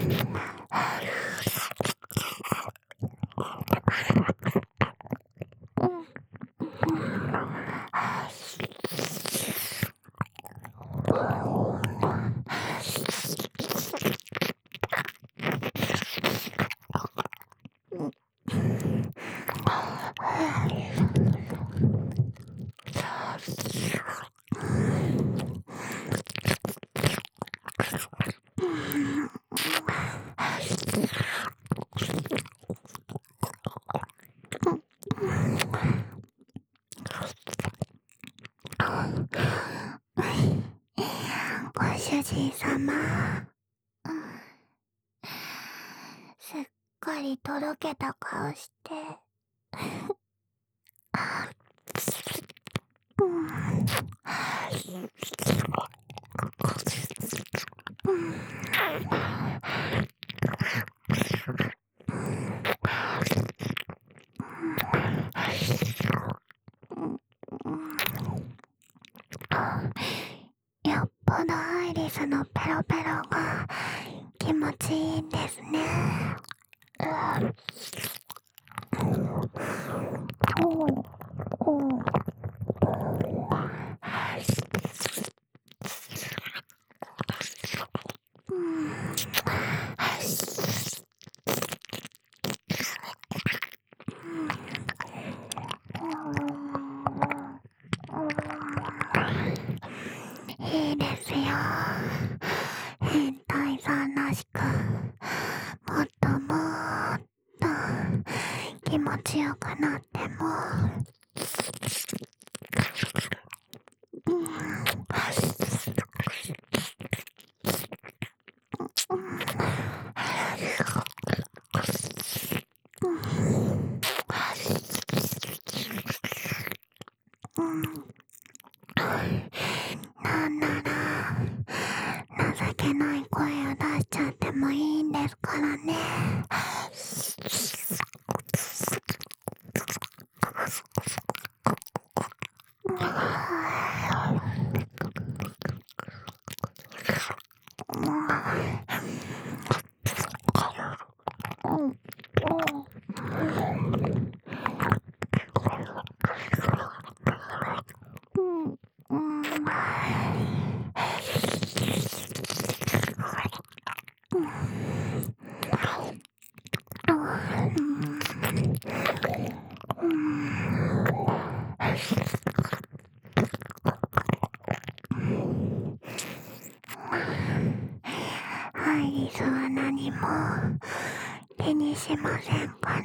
ご主人様、すっかりとろけた顔してよっぽどアイリスのペロペロが気持ちいいんですね。いいですよ、変態さんらしく、もっともっと気持ちよくなっても。なんなら情けない声を出しちゃってもいいんですからね。アイリスは何も気にしませんから。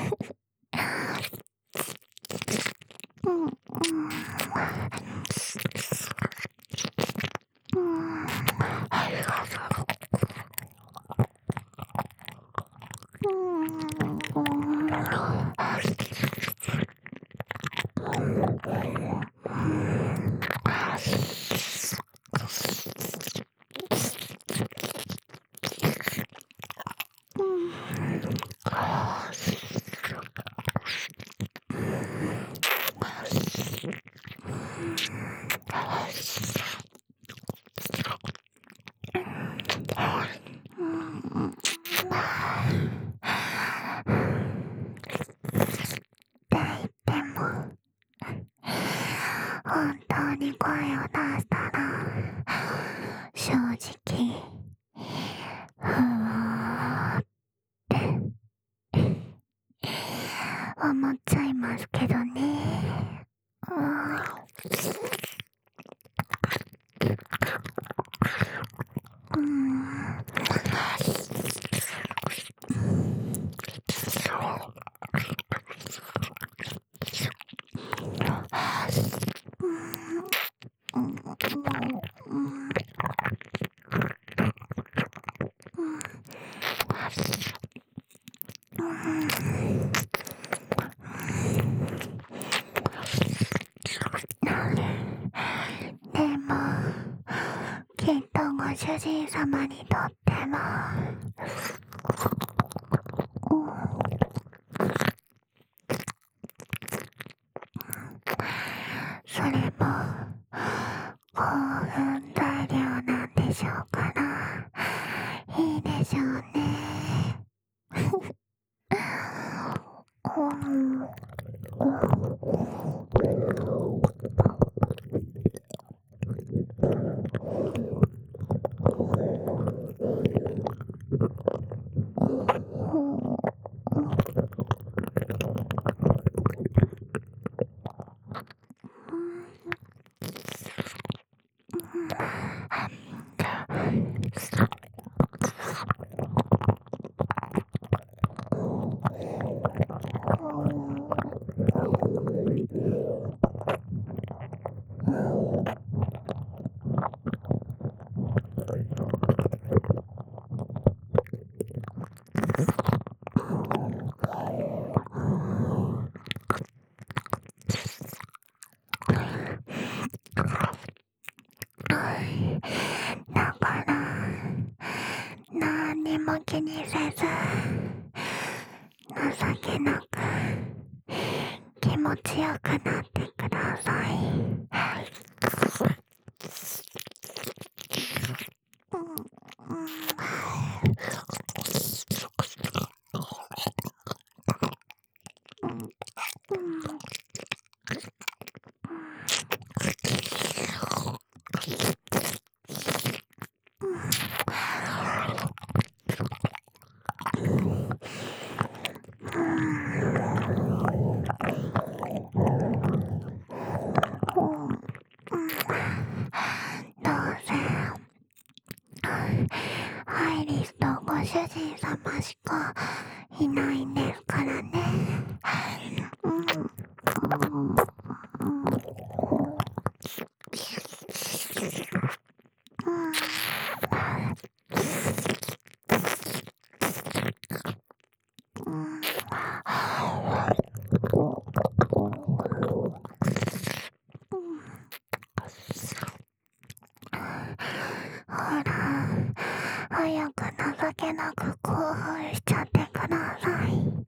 本当に声を出したら正直ふわーって思っちゃいますけどね。でもきっとご主人様にとってもそれも興奮材料なんでしょうから、いいででしょうね。だから何にも気にせず情けなく気持ちよくなってください。どうせアイリスとご主人様しかいないんですからね。ほら、早く情けなく興奮しちゃってください。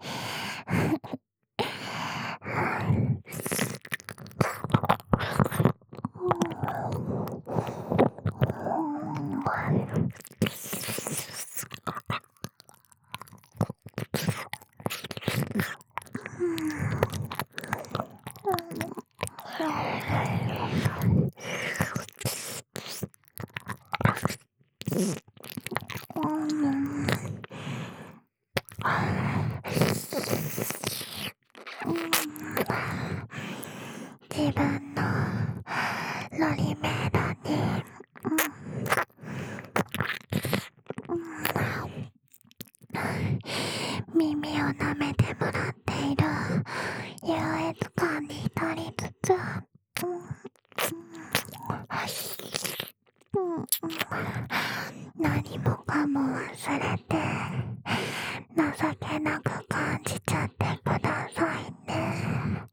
自分のロリメイドに耳を舐めてもらっている優越感に浸りつつ何もかも忘れて情けなく感じちゃってくださいね。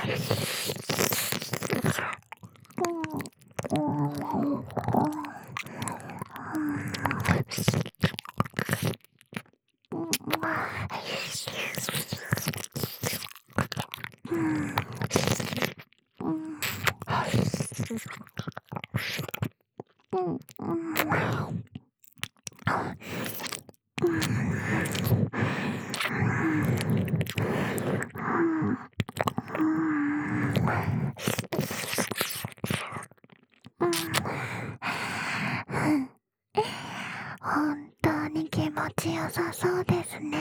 本当に気持ちよさそうですね。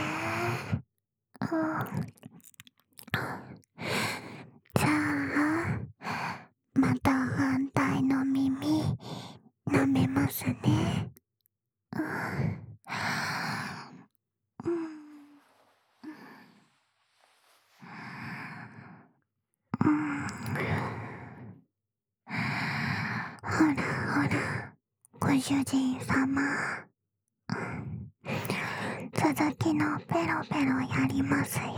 じゃあまた反対の耳舐めますね。ほらほら、ご主人様、続きのペロペロやりますよ。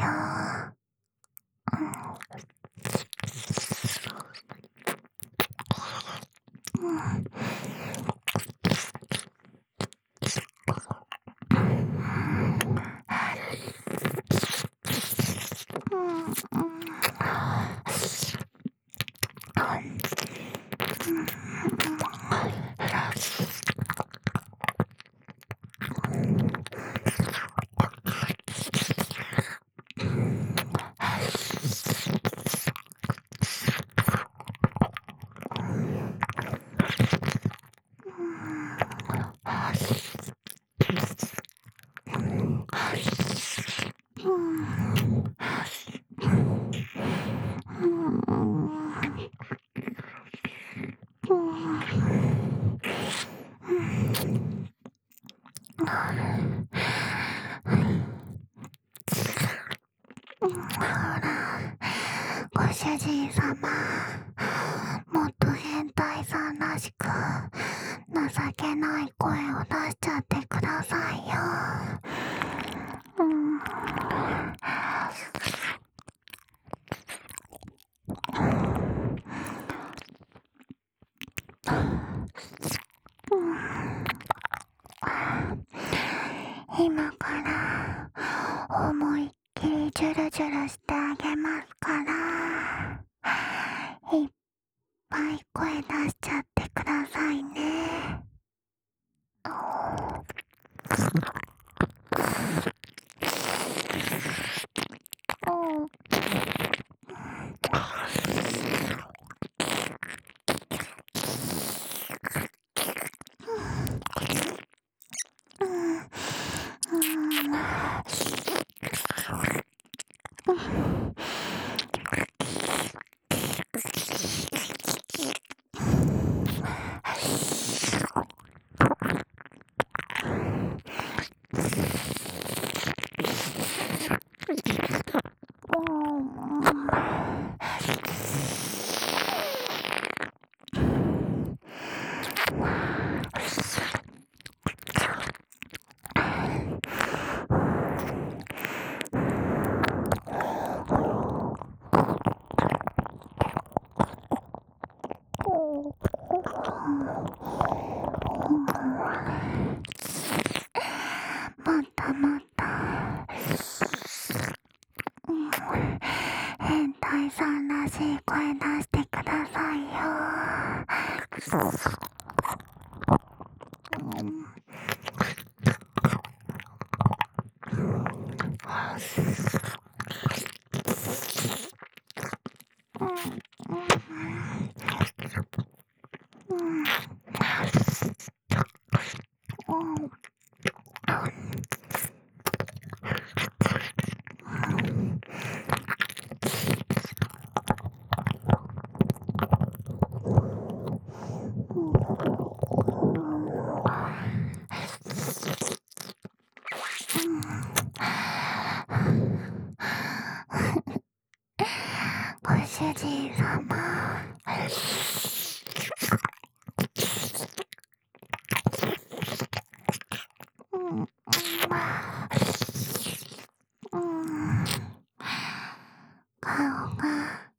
ほら、ご主人様、もっと変態さんらしく情けない声を出しちゃってくださいよ。今から思いっきりジュルジュルしてあげますから、いっぱい声出しちゃってくださいね。もっともっと変態さんらしい声出してくださいよ。ご主人様、顔が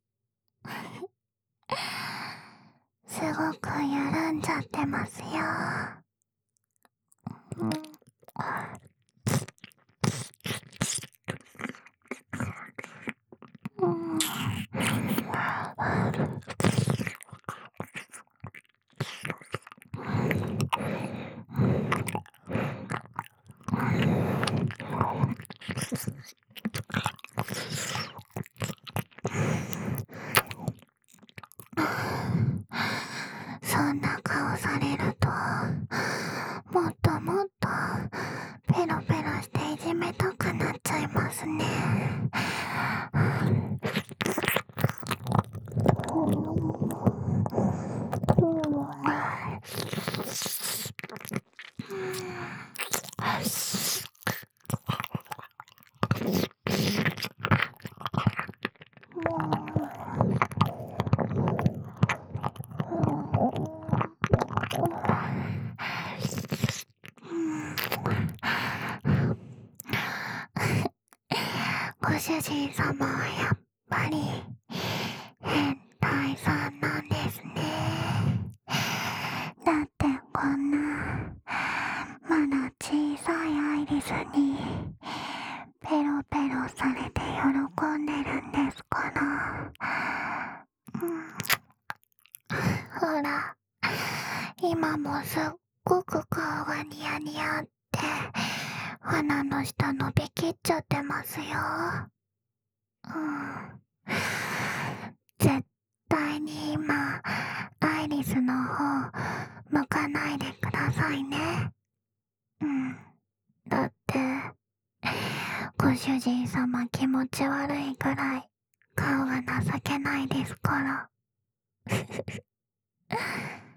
すごく緩んじゃってますよ。そんな顔されると、もっともっとペロペロしていじめたくなっちゃいますね。ご主人様はやっぱり変態さんなんですね。だってこんなまだ小さいアイリスにペロペロされて喜んでるんですから。ほら、今もすっごく顔がニヤニヤって鼻の下伸びきっちゃってますよ。絶対に今アイリスの方向かないでくださいね。だってご主人様気持ち悪いくらい顔が情けないですから。